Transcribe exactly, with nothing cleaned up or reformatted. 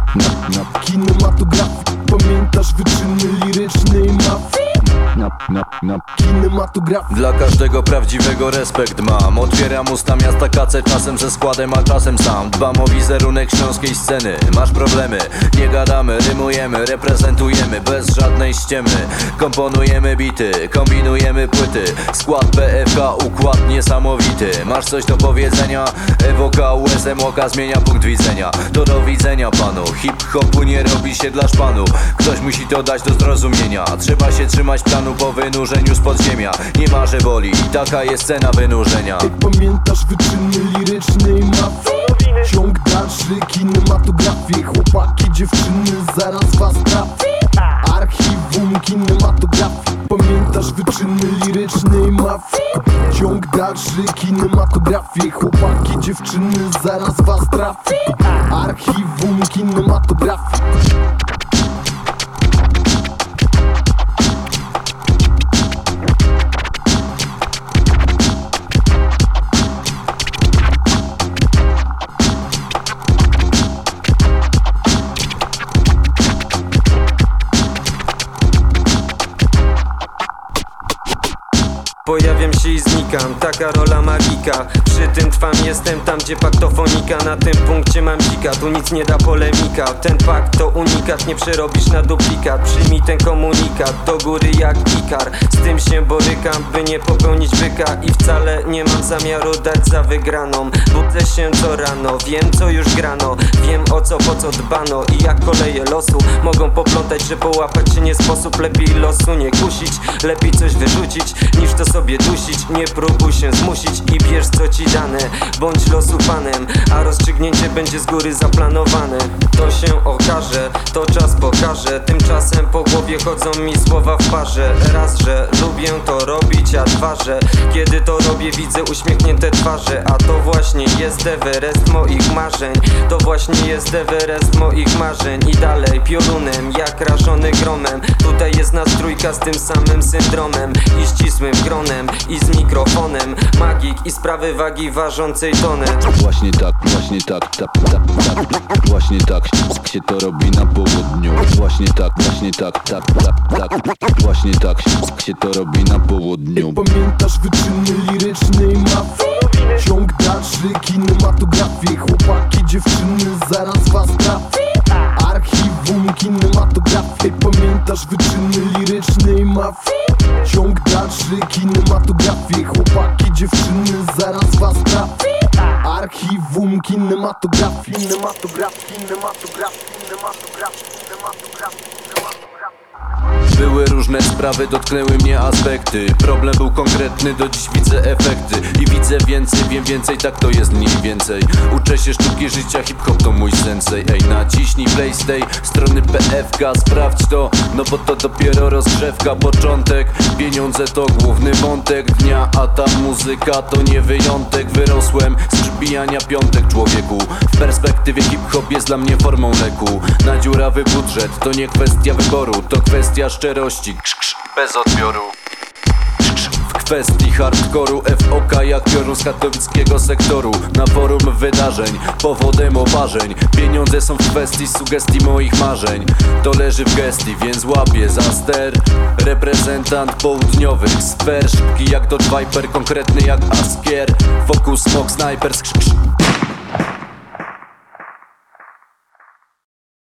na, na kinematografii. Pamiętasz wyczyny lirycznej mafii? Na, na, na kinematografii. Dla każdego prawdziwego respekt mam. Otwieram usta miasta kace, czasem ze składem, a czasem sam. Dbam o wizerunek śląskiej sceny. Masz problemy, nie gadamy, rymujemy, reprezentujemy bez żadnej ściemy. Komponujemy bity, kombinujemy płyty. Skład P F K, układ niesamowity. Masz coś do powiedzenia? Ewoka, U S M oka zmienia punkt widzenia. To do widzenia panu, hip-hopu nie robi się dla szpanu. Ktoś musi to dać do zrozumienia. Trzeba się trzymać planu po wynurzeniu z podziemia. Nie ma, że boli, taka jest cena wynurzenia. Ty pamiętasz wyczyny lirycznej mafii? Ciąg dalszy kinematografii. Chłopaki, dziewczyny, zaraz was trafi. Archiwum kinematografii. Pamiętasz wyczyny lirycznej mafii? Ciąg dalszy kinematografii. Chłopaki, dziewczyny, zaraz was trafi. Archiwum kinematografii. Pojawiam się i znikam, taka rola magika. Przy tym trwam, jestem tam, gdzie paktofonika. Na tym punkcie mam dzika, tu nic nie da polemika. Ten pakt to unikat, nie przerobisz na duplikat. Przyjmij ten komunikat, do góry jak Ikar. Z tym się borykam, by nie popełnić byka. I wcale nie mam zamiaru dać za wygraną. Budzę się co rano, wiem co już grano. Wiem o co, po co dbano i jak koleje losu mogą poplątać, że połapać się nie sposób. Lepiej losu nie kusić, lepiej coś wyrzucić niż to sobie dusić. Nie próbuj się zmusić i bierz co ci dane. Bądź losu panem, a rozstrzygnięcie będzie z góry zaplanowane. To się okaże, to czas pokaże. Tymczasem po głowie chodzą mi słowa w parze. Raz, że lubię to robić, a dwa, że kiedy to robię, widzę uśmiechnięte twarze. A to właśnie jest Everest moich marzeń. To właśnie jest Everest moich marzeń. I dalej piorunem, jak rażony gromem. Tutaj jest nas trójka z tym samym syndromem i ścisłym gronem i z mikrofonem. Magik i sprawy wagi ważącej tonę. Właśnie tak, właśnie tak, tak, tak, tak. Właśnie tak się to robi na południu. Właśnie tak, właśnie tak, tak, tak, tak. Właśnie tak się to robi na południu. Pamiętasz wyczyny lirycznej mafii? Ciąg dalszy kinematografii. Chłopaki, dziewczyny, zaraz was trafi. Archiwum kinematografii. Pamiętasz wyczyny lirycznej mafii? Ciąg dalszy kinematografii. Chłopaki, dziewczyny, zaraz was trafi. Archiwum kinematografii. Kinematografii, kinematografii, kinematografii, kinematografii. Były różne sprawy, dotknęły mnie aspekty. Problem był konkretny, do dziś widzę efekty. I widzę więcej, wiem więcej, tak to jest mniej więcej. Uczę się sztuki życia, hip-hop to mój sensei. Ej, naciśnij play z tej strony P F K. Sprawdź to, no bo to dopiero rozgrzewka, początek. Pieniądze to główny wątek dnia, a ta muzyka to nie wyjątek. Wyrosłem z przybijania piątek, człowieku. W perspektywie hip-hop jest dla mnie formą leku. Na dziurawy budżet to nie kwestia wyboru, to kwestia szczerości, krz, krz, bez odbioru. Krz, krz. W kwestii hardkoru F O K jak piorun z katowickiego sektoru. Na forum wydarzeń, powodem oparzeń. Pieniądze są w kwestii sugestii moich marzeń. To leży w gestii, więc łapię za ster. Reprezentant południowych sfer. Szybki jak Dodge Viper, konkretny jak Askier. Focus, smok, snajper, krz, krz.